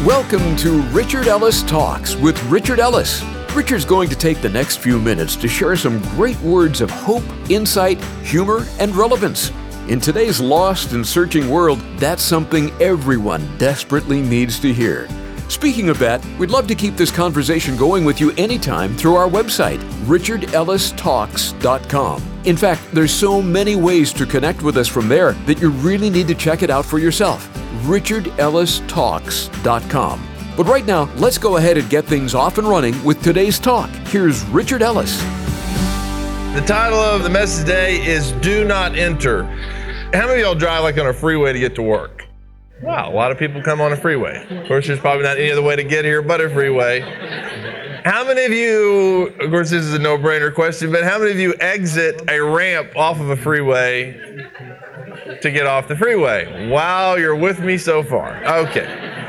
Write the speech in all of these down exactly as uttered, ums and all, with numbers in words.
Welcome to Richard Ellis Talks with Richard Ellis. Richard's going to take the next few minutes to share some great words of hope, insight, humor, and relevance. In today's lost and searching world, that's something everyone desperately needs to hear. Speaking of that, we'd love to keep this conversation going with you anytime through our website, richard ellis talks dot com. In fact, there's so many ways to connect with us from there that you really need to check it out for yourself, richard ellis talks dot com. But right now, let's go ahead and get things off and running with today's talk. Here's Richard Ellis. The title of the message today is Do Not Enter. How many of y'all drive like on a freeway to get to work? Wow, a lot of people come on a freeway. Of course, there's probably not any other way to get here but a freeway. How many of you, of course this is a no-brainer question, but how many of you exit a ramp off of a freeway to get off the freeway? Wow, you're with me so far. Okay.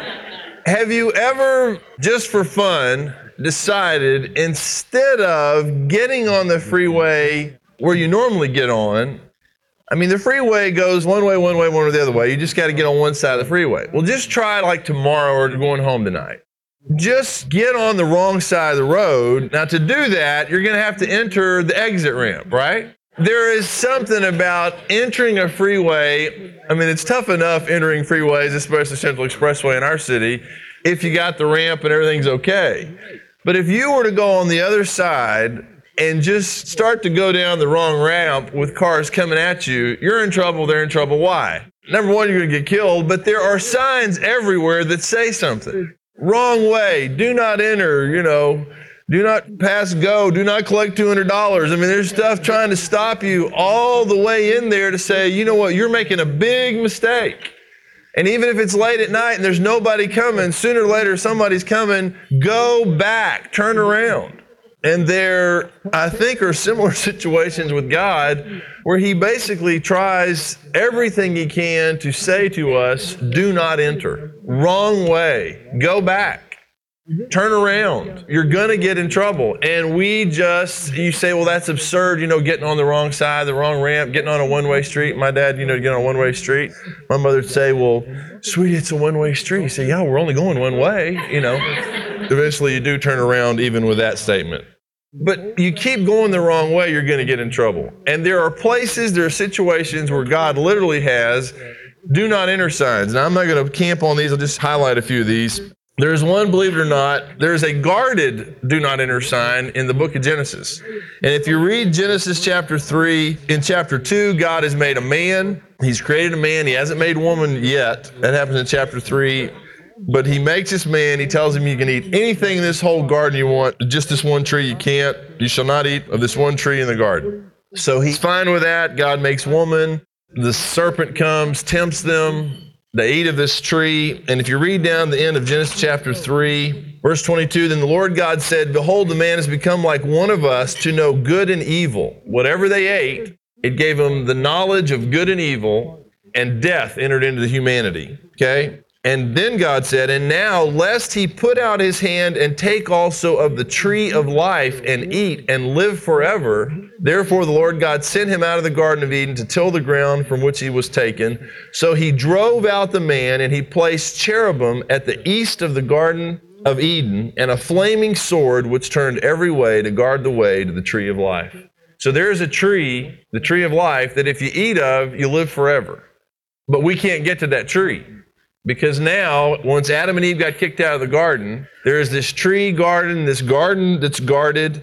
Have you ever, just for fun, decided instead of getting on the freeway where you normally get on, I mean, the freeway goes one way, one way, one way, the other way. You just got to get on one side of the freeway. Well, just try like tomorrow or going home tonight. Just get on the wrong side of the road. Now, to do that, you're going to have to enter the exit ramp, right? There is something about entering a freeway. I mean, it's tough enough entering freeways, especially Central Expressway in our city, if you got the ramp and everything's okay. But if you were to go on the other side and just start to go down the wrong ramp with cars coming at you, you're in trouble, they're in trouble. Why? Number one, you're going to get killed, but there are signs everywhere that say something. Wrong way, do not enter, you know, do not pass go, do not collect two hundred dollars. I mean, there's stuff trying to stop you all the way in there to say, you know what, you're making a big mistake. And even if it's late at night and there's nobody coming, sooner or later somebody's coming, go back, turn around. And there, I think, are similar situations with God where he basically tries everything he can to say to us, do not enter. Wrong way. Go back. Turn around. You're going to get in trouble. And we just, you say, well, that's absurd, you know, getting on the wrong side, the wrong ramp, getting on a one-way street. My dad, you know, get on a one-way street. My mother would say, well, sweetie, it's a one-way street. You say, yeah, we're only going one way, you know. Eventually you do turn around even with that statement. But you keep going the wrong way, you're going to get in trouble. And there are places, there are situations where God literally has do not enter signs. Now, I'm not going to camp on these. I'll just highlight a few of these. There's one, believe it or not, there's a guarded do not enter sign in the book of Genesis. And if you read Genesis chapter three, in chapter two, God has made a man. He's created a man. He hasn't made woman yet. That happens in chapter three. But he makes this man, he tells him you can eat anything in this whole garden you want, just this one tree you can't. You shall not eat of this one tree in the garden. So he's fine with that. God makes woman. The serpent comes, tempts them. They eat of this tree. And if you read down the end of Genesis chapter three, verse twenty-two, then the Lord God said, behold, the man has become like one of us to know good and evil. Whatever they ate, it gave them the knowledge of good and evil, and death entered into the humanity. Okay? And then God said, and now lest he put out his hand and take also of the tree of life and eat and live forever. Therefore the Lord God sent him out of the Garden of Eden to till the ground from which he was taken. So he drove out the man, and he placed cherubim at the east of the Garden of Eden, and a flaming sword which turned every way to guard the way to the tree of life. So there is a tree, the tree of life, that if you eat of, you live forever. But we can't get to that tree. Because now, once Adam and Eve got kicked out of the garden, there is this tree garden, this garden that's guarded,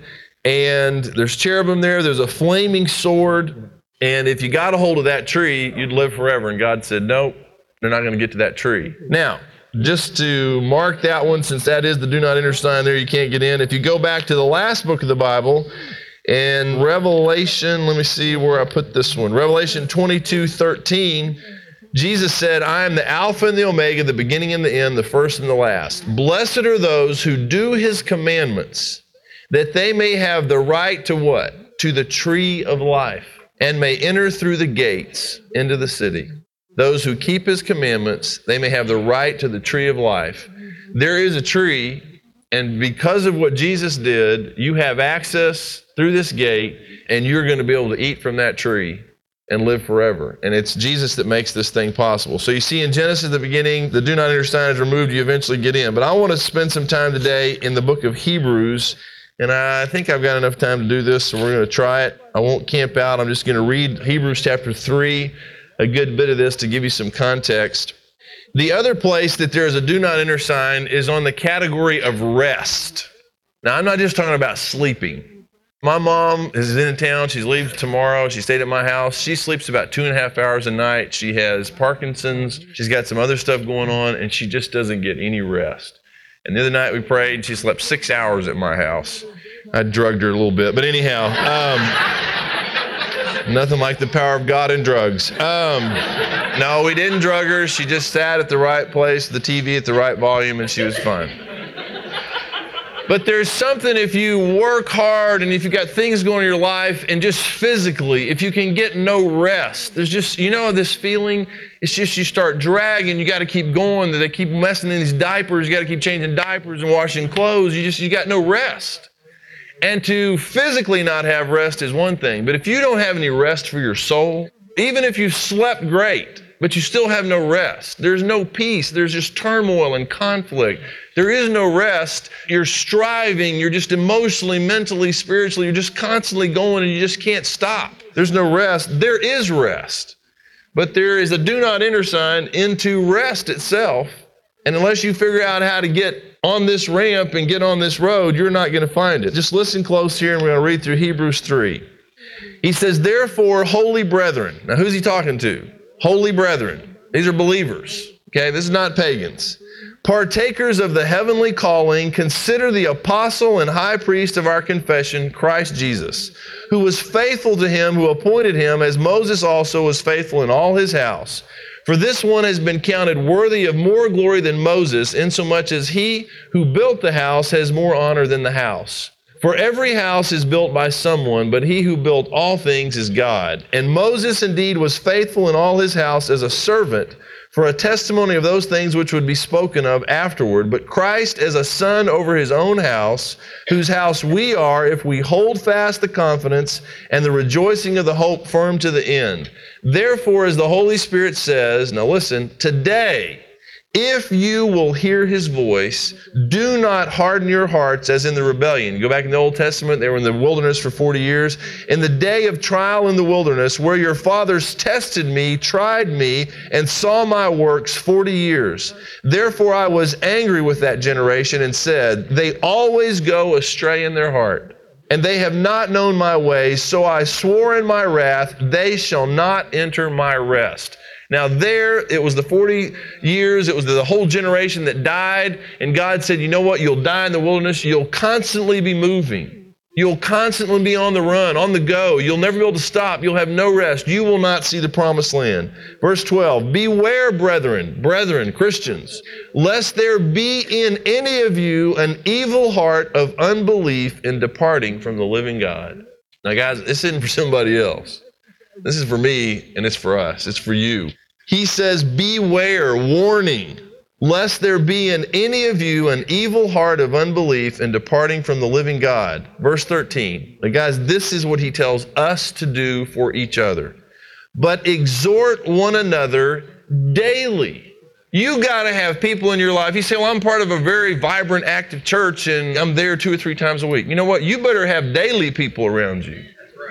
and there's cherubim there, there's a flaming sword, and if you got a hold of that tree, you'd live forever. And God said, nope, they're not going to get to that tree. Now, just to mark that one, since that is the do not enter sign there, you can't get in. If you go back to the last book of the Bible, in Revelation, let me see where I put this one, Revelation twenty-two thirteen, Jesus said, I am the Alpha and the Omega, the beginning and the end, the first and the last. Blessed are those who do his commandments, that they may have the right to what? To the tree of life, and may enter through the gates into the city. Those who keep his commandments, they may have the right to the tree of life. There is a tree, and because of what Jesus did, you have access through this gate, and you're going to be able to eat from that tree and live forever. And it's Jesus that makes this thing possible. So you see in Genesis at the beginning, the do not enter sign is removed, you eventually get in. But I want to spend some time today in the book of Hebrews, and I think I've got enough time to do this, so we're going to try it. I won't camp out. I'm just going to read Hebrews chapter three, a good bit of this to give you some context. The other place that there's a do not enter sign is on the category of rest. Now, I'm not just talking about sleeping. My mom is in town. She leaves tomorrow. She stayed at my house. She sleeps about two and a half hours a night. She has Parkinson's. She's got some other stuff going on, and she just doesn't get any rest. And the other night we prayed. She slept six hours at my house. I drugged her a little bit. But anyhow, um, nothing like the power of God and drugs. Um, no, we didn't drug her. She just sat at the right place, the T V at the right volume, and she was fine. But there's something if you work hard and if you've got things going in your life and just physically, if you can get no rest, there's just, you know, this feeling, it's just you start dragging, you got to keep going, they keep messing in these diapers, you got to keep changing diapers and washing clothes, you just, you got no rest. And to physically not have rest is one thing, but if you don't have any rest for your soul, even if you've slept great, but you still have no rest, there's no peace, there's just turmoil and conflict. There is no rest. You're striving. You're just emotionally, mentally, spiritually. You're just constantly going and you just can't stop. There's no rest. There is rest. But there is a do not enter sign into rest itself. And unless you figure out how to get on this ramp and get on this road, you're not going to find it. Just listen close here and we're going to read through Hebrews three. He says, therefore, holy brethren. Now, who's he talking to? Holy brethren. These are believers. Okay, this is not pagans. Partakers of the heavenly calling, consider the apostle and high priest of our confession, Christ Jesus, who was faithful to him who appointed him, as Moses also was faithful in all his house. For this one has been counted worthy of more glory than Moses, insomuch as he who built the house has more honor than the house. For every house is built by someone, but he who built all things is God. And Moses indeed was faithful in all his house as a servant, for a testimony of those things which would be spoken of afterward, but Christ as a son over his own house, whose house we are if we hold fast the confidence and the rejoicing of the hope firm to the end. Therefore, as the Holy Spirit says, now listen, today, if you will hear his voice, do not harden your hearts as in the rebellion. Go back in the Old Testament, they were in the wilderness for forty years. In the day of trial in the wilderness, where your fathers tested me, tried me, and saw my works forty years. Therefore I was angry with that generation and said, they always go astray in their heart, and they have not known my ways. So I swore in my wrath, they shall not enter my rest. Now there, it was the forty years, it was the whole generation that died, and God said, you know what, you'll die in the wilderness, you'll constantly be moving. You'll constantly be on the run, on the go. You'll never be able to stop. You'll have no rest. You will not see the promised land. Verse twelve, beware, brethren, brethren, Christians, lest there be in any of you an evil heart of unbelief in departing from the living God. Now guys, this isn't for somebody else. This is for me, and it's for us. It's for you. He says, beware, warning, lest there be in any of you an evil heart of unbelief in departing from the living God. Verse thirteen. Now, guys, this is what he tells us to do for each other. But exhort one another daily. You got to have people in your life. You say, well, I'm part of a very vibrant, active church, and I'm there two or three times a week. You know what? You better have daily people around you.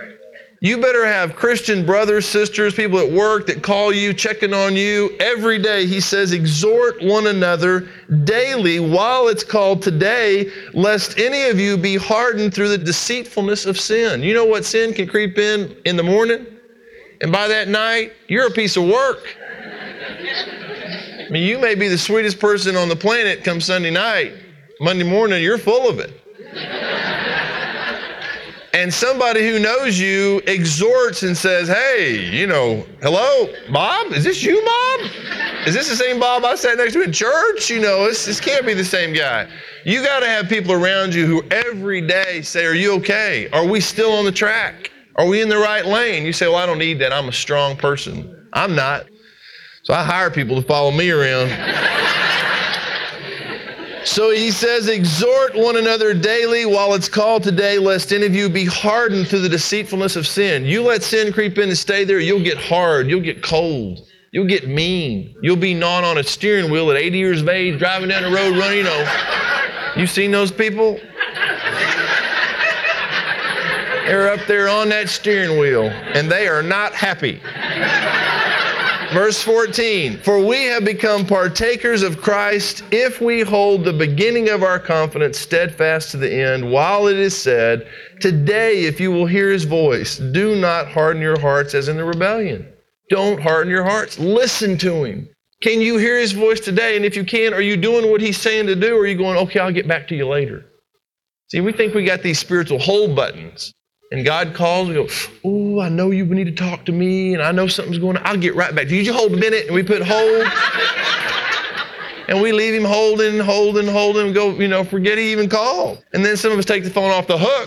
You better have Christian brothers, sisters, people at work that call you, checking on you every day. He says, exhort one another daily while it's called today, lest any of you be hardened through the deceitfulness of sin. You know what sin can creep in in the morning? And by that night, you're a piece of work. I mean, you may be the sweetest person on the planet come Sunday night. Monday morning, you're full of it. And somebody who knows you exhorts and says, hey, you know, hello, Bob? Is this you, Bob? Is this the same Bob I sat next to in church? You know, this, this can't be the same guy. You got to have people around you who every day say, are you okay? Are we still on the track? Are we in the right lane? You say, well, I don't need that. I'm a strong person. I'm not. So I hire people to follow me around. So he says, exhort one another daily while it's called today, lest any of you be hardened through the deceitfulness of sin. You let sin creep in and stay there, you'll get hard, you'll get cold, you'll get mean. You'll be gnawing on a steering wheel at eighty years of age, driving down the road running, you know. You seen those people? They're up there on that steering wheel, and they are not happy. Verse fourteen, for we have become partakers of Christ if we hold the beginning of our confidence steadfast to the end, while it is said, today if you will hear his voice, do not harden your hearts as in the rebellion. Don't harden your hearts. Listen to him. Can you hear his voice today? And if you can, are you doing what he's saying to do, or are you going, okay, I'll get back to you later? See, we think we got these spiritual hold buttons. And God calls, we go, oh, I know you need to talk to me, and I know something's going on. I'll get right back to you. You hold a minute, and we put hold. And we leave him holding, holding, holding, and go, you know, forget he even called. And then some of us take the phone off the hook,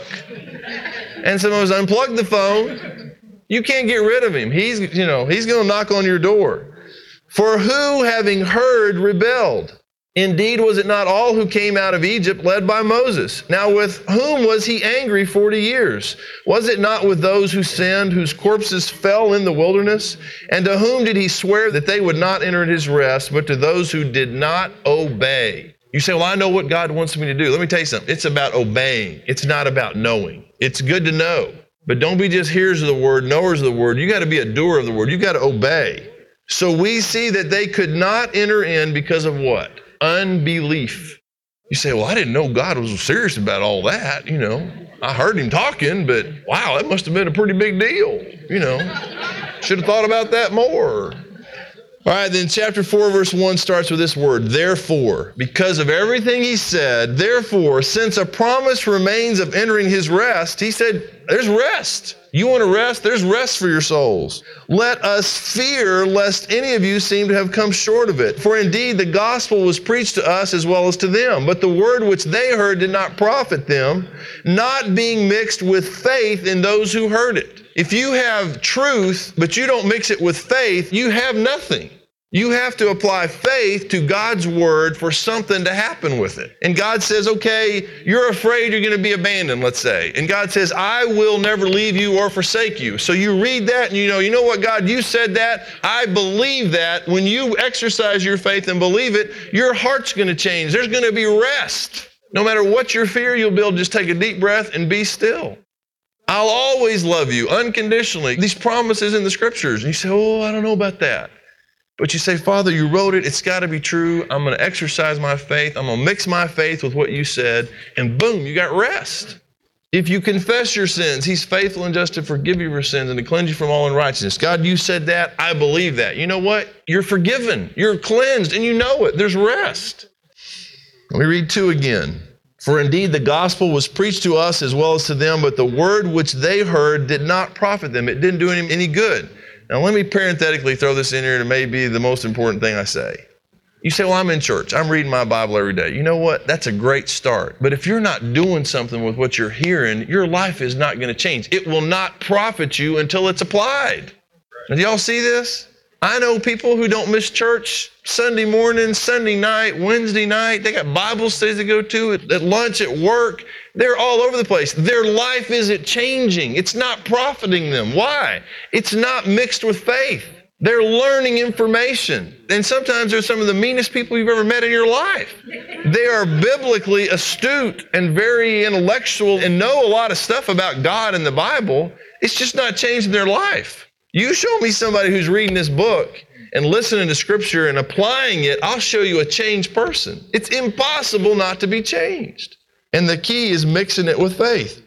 and some of us unplug the phone. You can't get rid of him. He's, you know, he's going to knock on your door. For who, having heard, rebelled? Indeed, was it not all who came out of Egypt led by Moses? Now with whom was he angry forty years? Was it not with those who sinned, whose corpses fell in the wilderness? And to whom did he swear that they would not enter his rest, but to those who did not obey? You say, well, I know what God wants me to do. Let me tell you something. It's about obeying. It's not about knowing. It's good to know, but don't be just hearers of the word, knowers of the word. You got to be a doer of the word. You got to obey. So we see that they could not enter in because of what? Unbelief. You say, well, I didn't know God was serious about all that. You know, I heard him talking, but wow, that must have been a pretty big deal. You know, should have thought about that more. All right, then chapter four, verse one starts with this word, therefore. Because of everything he said, therefore, since a promise remains of entering his rest, he said, there's rest. You want to rest? There's rest for your souls. Let us fear lest any of you seem to have come short of it. For indeed the gospel was preached to us as well as to them, but the word which they heard did not profit them, not being mixed with faith in those who heard it. If you have truth, but you don't mix it with faith, you have nothing. You have to apply faith to God's word for something to happen with it. And God says, okay, you're afraid you're going to be abandoned, let's say. And God says, I will never leave you or forsake you. So you read that and you know, you know what, God, you said that. I believe that. When you exercise your faith and believe it, your heart's going to change. There's going to be rest. No matter what your fear, you'll be able to just take a deep breath and be still. I'll always love you unconditionally. These promises in the scriptures. And you say, oh, I don't know about that. But you say, Father, you wrote it. It's got to be true. I'm going to exercise my faith. I'm going to mix my faith with what you said. And boom, you got rest. If you confess your sins, he's faithful and just to forgive you your sins and to cleanse you from all unrighteousness. God, you said that. I believe that. You know what? You're forgiven. You're cleansed and you know it. There's rest. Let me read two again. For indeed the gospel was preached to us as well as to them, but the word which they heard did not profit them. It didn't do any, any good. Now, let me parenthetically throw this in here, and it may be the most important thing I say. You say, well, I'm in church. I'm reading my Bible every day. You know what? That's a great start. But if you're not doing something with what you're hearing, your life is not going to change. It will not profit you until it's applied. Now, do y'all see this? I know people who don't miss church Sunday morning, Sunday night, Wednesday night. They got Bible studies to go to at, at lunch, at work. They're all over the place. Their life isn't changing. It's not profiting them. Why? It's not mixed with faith. They're learning information. And sometimes they're some of the meanest people you've ever met in your life. They are biblically astute and very intellectual and know a lot of stuff about God and the Bible. It's just not changing their life. You show me somebody who's reading this book and listening to scripture and applying it, I'll show you a changed person. It's impossible not to be changed. And the key is mixing it with faith.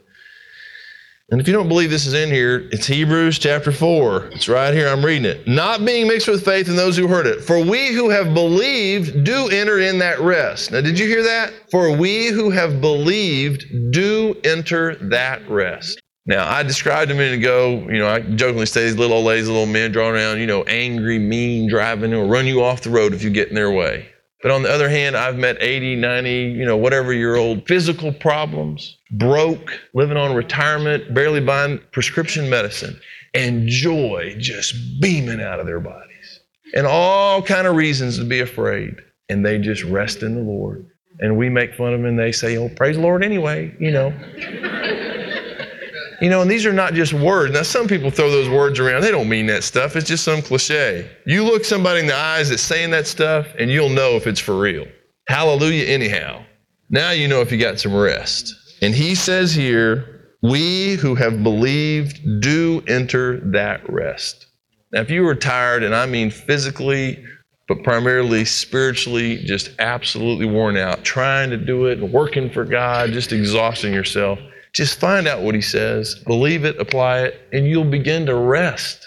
And if you don't believe this is in here, it's Hebrews chapter four. It's right here, I'm reading it. Not being mixed with faith in those who heard it. For we who have believed do enter in that rest. Now, did you hear that? For we who have believed do enter that rest. Now, I described a minute ago, you know, I jokingly say these little old ladies, little men drawing around, you know, angry, mean, driving, or run you off the road if you get in their way. But on the other hand, I've met eighty, ninety, you know, whatever year old, physical problems, broke, living on retirement, barely buying prescription medicine, and joy just beaming out of their bodies. And all kind of reasons to be afraid. And they just rest in the Lord. And we make fun of them and they say, oh, praise the Lord anyway, you know. You know, and these are not just words. Now, some people throw those words around. They don't mean that stuff. It's just some cliche. You look somebody in the eyes that's saying that stuff and you'll know if it's for real. Hallelujah anyhow. Now you know if you got some rest. And he says here, we who have believed do enter that rest. Now, if you were tired, and I mean physically, but primarily spiritually, just absolutely worn out, trying to do it, working for God, just exhausting yourself, just find out what he says, believe it, apply it, and you'll begin to rest.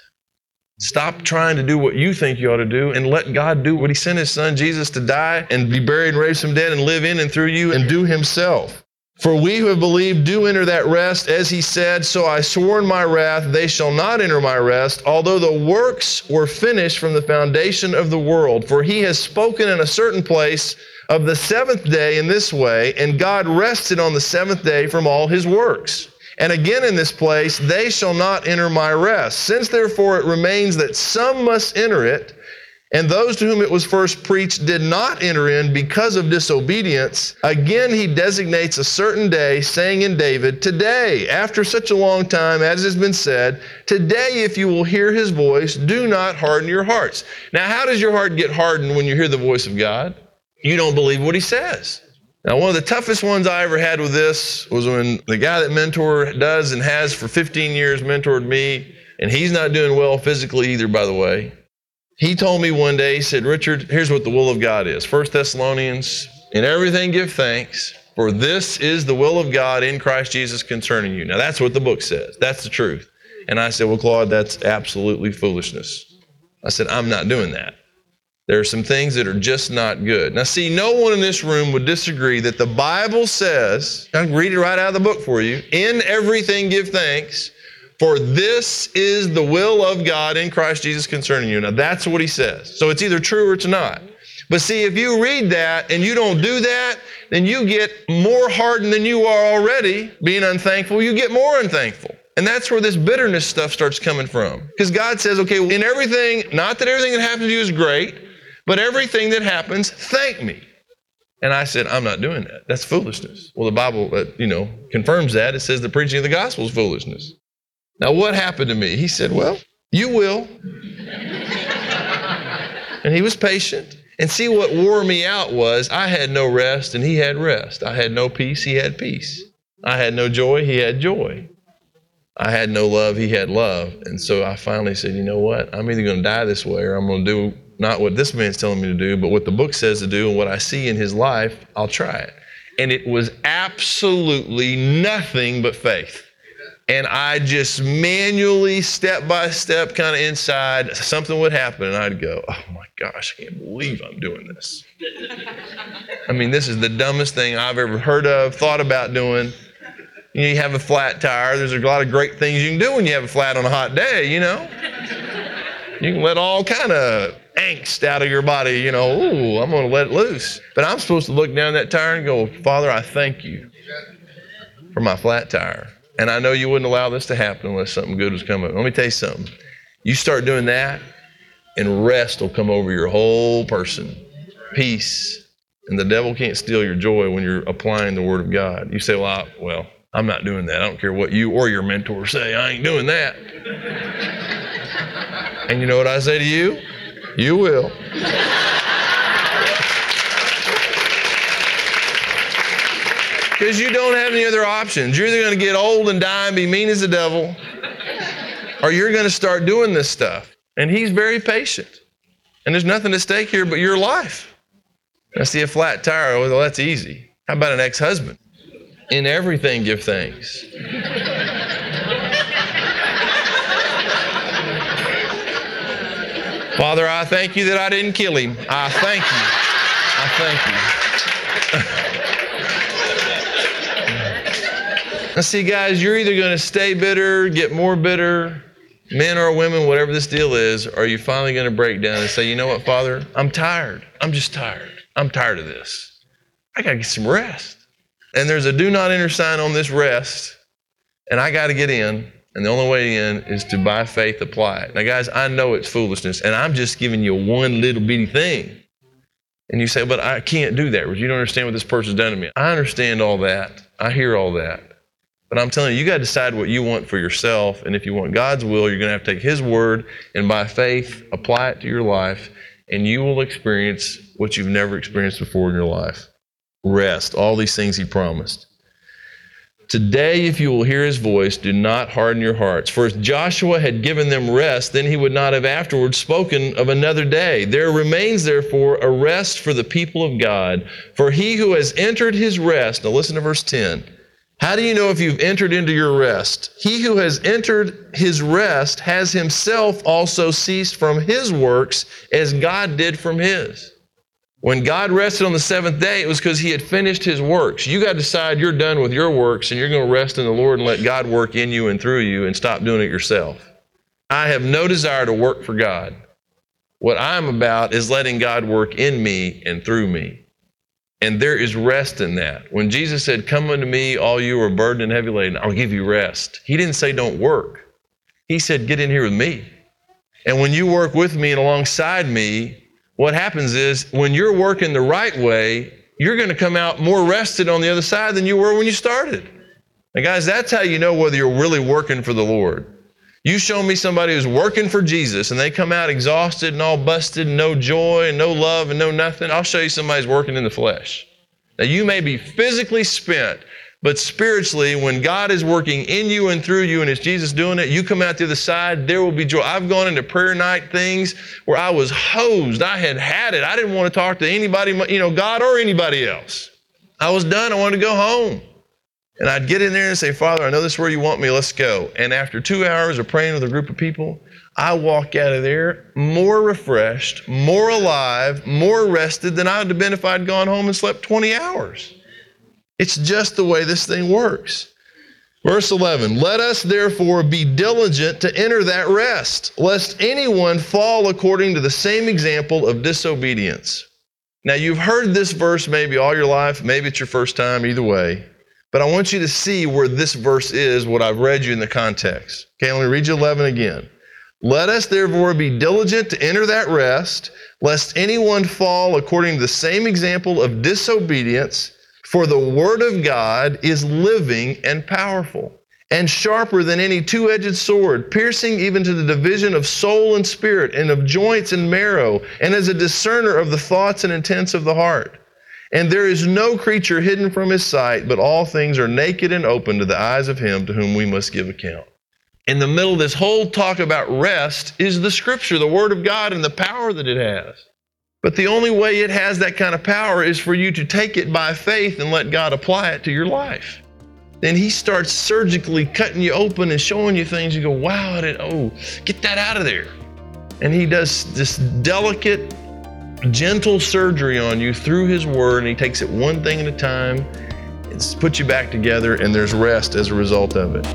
Stop trying to do what you think you ought to do and let God do what he sent his son Jesus to die and be buried and raised from dead and live in and through you and do himself. For we who have believed do enter that rest, as he said, so I swore in my wrath, they shall not enter my rest, although the works were finished from the foundation of the world. For he has spoken in a certain place of the seventh day in this way, and God rested on the seventh day from all his works. And again in this place, they shall not enter my rest. Since therefore it remains that some must enter it, and those to whom it was first preached did not enter in because of disobedience, again he designates a certain day, saying in David, today, after such a long time, as has been said, today if you will hear his voice, do not harden your hearts. Now, how does your heart get hardened when you hear the voice of God? You don't believe what he says. Now, one of the toughest ones I ever had with this was when the guy that Mentor does and has for fifteen years mentored me, and he's not doing well physically either, by the way. He told me one day, he said, Richard, here's what the will of God is. First Thessalonians, in everything give thanks, for this is the will of God in Christ Jesus concerning you. Now, that's what the book says. That's the truth. And I said, well, Claude, that's absolutely foolishness. I said, I'm not doing that. There are some things that are just not good. Now, see, no one in this room would disagree that the Bible says, I can read it right out of the book for you, in everything give thanks, for this is the will of God in Christ Jesus concerning you. Now, that's what he says. So it's either true or it's not. But see, if you read that and you don't do that, then you get more hardened than you are already being unthankful. You get more unthankful. And that's where this bitterness stuff starts coming from. Because God says, okay, well, in everything, not that everything that happens to you is great, but everything that happens, thank me. And I said, I'm not doing that. That's foolishness. Well, the Bible, uh, you know, confirms that. It says the preaching of the gospel is foolishness. Now, what happened to me? He said, well, you will. And he was patient. And see, what wore me out was I had no rest and he had rest. I had no peace, he had peace. I had no joy, he had joy. I had no love, he had love. And so I finally said, you know what? I'm either going to die this way or I'm going to do not what this man's telling me to do, but what the book says to do and what I see in his life, I'll try it. And it was absolutely nothing but faith. And I just manually, step by step, kind of inside, something would happen and I'd go, oh my gosh, I can't believe I'm doing this. I mean, this is the dumbest thing I've ever heard of, thought about doing. You know, you have a flat tire. There's a lot of great things you can do when you have a flat on a hot day, you know. You can let all kind of angst out of your body, you know, ooh, I'm going to let it loose. But I'm supposed to look down that tire and go, Father, I thank you for my flat tire. And I know you wouldn't allow this to happen unless something good was coming. Let me tell you something. You start doing that, and rest will come over your whole person. Peace. And the devil can't steal your joy when you're applying the Word of God. You say, well, I, well, I'm not doing that. I don't care what you or your mentor say. I ain't doing that. And you know what I say to you? You will. Because you don't have any other options. You're either going to get old and die and be mean as the devil, or you're going to start doing this stuff. And he's very patient. And there's nothing at stake here but your life. I see a flat tire. Well, that's easy. How about an ex-husband? In everything, give thanks. Father, I thank you that I didn't kill him. I thank you. I thank you. Now see, guys, you're either going to stay bitter, get more bitter, men or women, whatever this deal is, or you're finally going to break down and say, you know what, Father, I'm tired. I'm just tired. I'm tired of this. I got to get some rest. And there's a do not enter sign on this rest, and I got to get in, and the only way in is to, by faith, apply it. Now, guys, I know it's foolishness, and I'm just giving you one little bitty thing. And you say, but I can't do that. You don't understand what this person's done to me. I understand all that. I hear all that. But I'm telling you, you got to decide what you want for yourself. And if you want God's will, you're going to have to take His word and by faith, apply it to your life. And you will experience what you've never experienced before in your life. Rest, all these things He promised. Today, if you will hear His voice, do not harden your hearts. For if Joshua had given them rest, then he would not have afterwards spoken of another day. There remains, therefore, a rest for the people of God. For he who has entered his rest, now listen to verse ten. How do you know if you've entered into your rest? He who has entered his rest has himself also ceased from his works as God did from his. When God rested on the seventh day, it was because He had finished His works. You got to decide you're done with your works and you're going to rest in the Lord and let God work in you and through you and stop doing it yourself. I have no desire to work for God. What I'm about is letting God work in me and through me. And there is rest in that. When Jesus said, come unto me, all you who are burdened and heavy laden, I'll give you rest. He didn't say don't work. He said, get in here with me. And when you work with me and alongside me, what happens is when you're working the right way, you're going to come out more rested on the other side than you were when you started. Now, guys, that's how you know whether you're really working for the Lord. You show me somebody who's working for Jesus and they come out exhausted and all busted and no joy and no love and no nothing. I'll show you somebody who's working in the flesh. Now, you may be physically spent, but spiritually, when God is working in you and through you and it's Jesus doing it, you come out the other side, there will be joy. I've gone into prayer night things where I was hosed. I had had it. I didn't want to talk to anybody, you know, God or anybody else. I was done. I wanted to go home. And I'd get in there and say, Father, I know this is where you want me. Let's go. And after two hours of praying with a group of people, I walk out of there more refreshed, more alive, more rested than I would have been if I'd gone home and slept twenty hours. It's just the way this thing works. Verse eleven, let us therefore be diligent to enter that rest, lest anyone fall according to the same example of disobedience. Now, you've heard this verse maybe all your life. Maybe it's your first time, either way. But I want you to see where this verse is, what I've read you in the context. Okay, let me read you eleven again. Let us therefore be diligent to enter that rest, lest anyone fall according to the same example of disobedience. For the word of God is living and powerful, and sharper than any two-edged sword, piercing even to the division of soul and spirit, and of joints and marrow, and as a discerner of the thoughts and intents of the heart. And there is no creature hidden from His sight, but all things are naked and open to the eyes of Him to whom we must give account. In the middle of this whole talk about rest is the Scripture, the Word of God, and the power that it has. But the only way it has that kind of power is for you to take it by faith and let God apply it to your life. Then He starts surgically cutting you open and showing you things. You go, wow, I didn't, oh, get that out of there. And He does this delicate, gentle surgery on you through His Word, and He takes it one thing at a time and puts you back together, and there's rest as a result of it.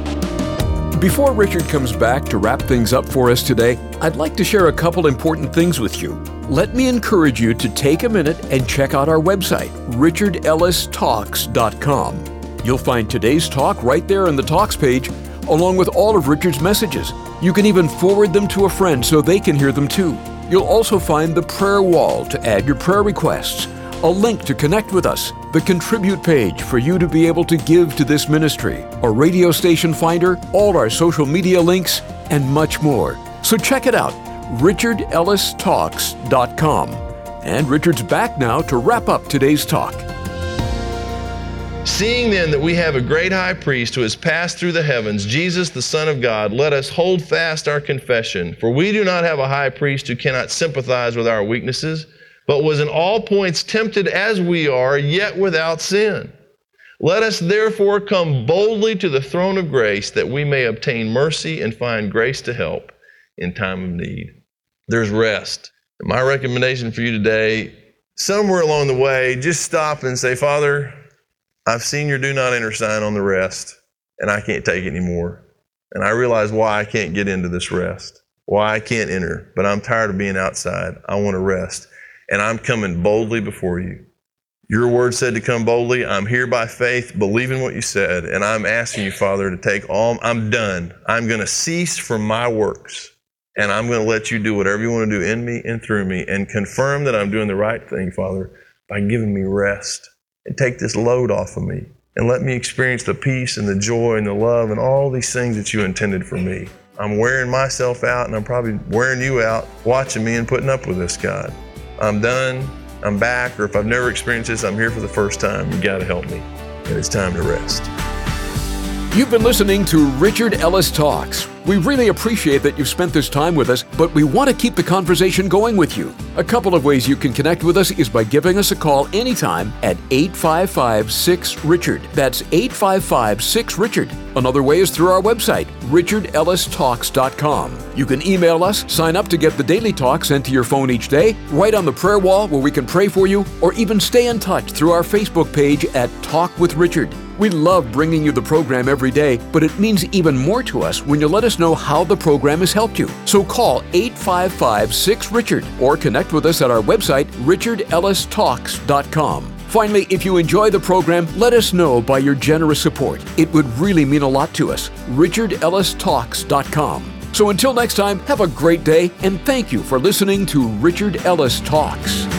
Before Richard comes back to wrap things up for us today, I'd like to share a couple important things with you. Let me encourage you to take a minute and check out our website, richard ellis talks dot com. You'll find today's talk right there on the Talks page, along with all of Richard's messages. You can even forward them to a friend so they can hear them too. You'll also find the prayer wall to add your prayer requests, a link to connect with us, the contribute page for you to be able to give to this ministry, a radio station finder, all our social media links, and much more. So check it out, richard ellis talks dot com. And Richard's back now to wrap up today's talk. Seeing then that we have a great high priest who has passed through the heavens, Jesus the Son of God, let us hold fast our confession. For we do not have a high priest who cannot sympathize with our weaknesses, but was in all points tempted as we are, yet without sin. Let us therefore come boldly to the throne of grace, that we may obtain mercy and find grace to help in time of need. There's rest. And my recommendation for you today, somewhere along the way, just stop and say, Father, I've seen your do not enter sign on the rest, and I can't take it anymore. And I realize why I can't get into this rest, why I can't enter, but I'm tired of being outside. I want to rest. And I'm coming boldly before you. Your word said to come boldly. I'm here by faith, believing what you said. And I'm asking you, Father, to take all, I'm done. I'm going to cease from my works. And I'm going to let you do whatever you want to do in me and through me, and confirm that I'm doing the right thing, Father, by giving me rest. And take this load off of me. And let me experience the peace and the joy and the love and all these things that you intended for me. I'm wearing myself out, and I'm probably wearing you out, watching me and putting up with this, God. I'm done. I'm back. Or if I've never experienced this, I'm here for the first time. You got to help me. And it's time to rest. You've been listening to Richard Ellis Talks. We really appreciate that you've spent this time with us, but we want to keep the conversation going with you. A couple of ways you can connect with us is by giving us a call anytime at eight five five, six, Richard. That's eight five five, six, Richard. Another way is through our website, richard ellis talks dot com. You can email us, sign up to get the daily talk sent to your phone each day, write on the prayer wall where we can pray for you, or even stay in touch through our Facebook page at Talk with Richard. We love bringing you the program every day, but it means even more to us when you let us know how the program has helped you. So call eight five five, six, Richard or connect with us at our website, richard ellis talks dot com. Finally, if you enjoy the program, let us know by your generous support. It would really mean a lot to us. richard ellis talks dot com. So until next time, have a great day, and thank you for listening to Richard Ellis Talks.